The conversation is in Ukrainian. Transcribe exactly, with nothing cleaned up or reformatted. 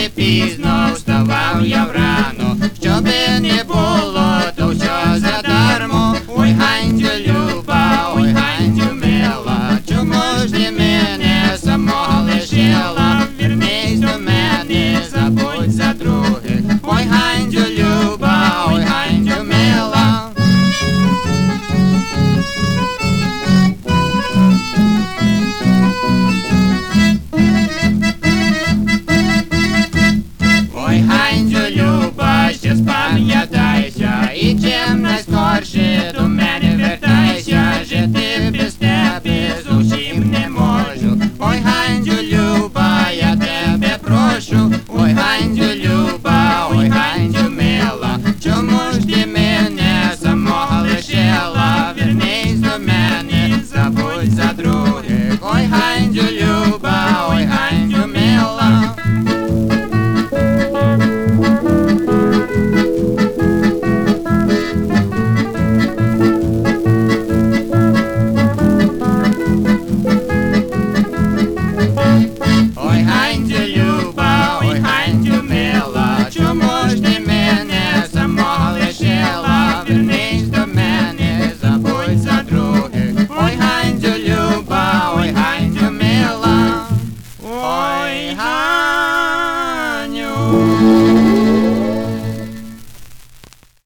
не пізно, вставав я врано, щоби не було, то все задармо. Ой, Ганцю люба, ой, Ганцю мила, чому ж ти мене самого лишила? Вернись до мене, забудь за других. Ой, Ганцю люба, ой, Ганцю мила. Ой, Ганцю люба, ще спам'ятайся, і чим найскорше до мене вертайся, жити без тебе зовсім не можу. Ой, Ганцю люба, я тебе прошу. Ой, Ганцю люба, ой, Ганцю мила, чому ж ти мене самого лишила? Вернись до мене, забудь за других. Ой, Ганцю люба, ой, Ганцю мила. Ой, Ганцю люба, ой, Ганцю мила, чому ж ти мене самого лишила? Вернись до мене, забудь за других. Ой, Ганцю люба, ой, Ганцю мила. Ой, Ганю.